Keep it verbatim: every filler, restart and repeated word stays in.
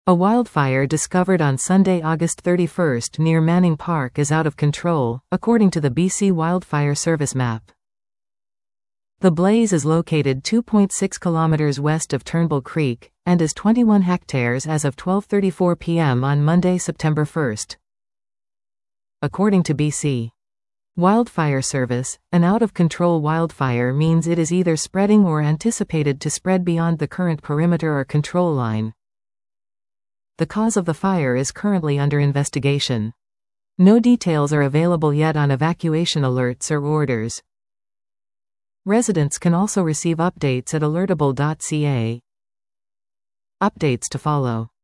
A wildfire discovered on Sunday, August thirty-first near Manning Park is out of control, according to the B C Wildfire Service map. The blaze is located two point six kilometers west of Turnbull Creek, and is twenty-one hectares as of twelve thirty-four p m on Monday, September first. According to B C Wildfire Service, an out-of-control wildfire means it is either spreading or anticipated to spread beyond the current perimeter or control line. The cause of the fire is currently under investigation. No details are available yet on evacuation alerts or orders. Residents can also receive updates at alertable dot c a. Updates to follow.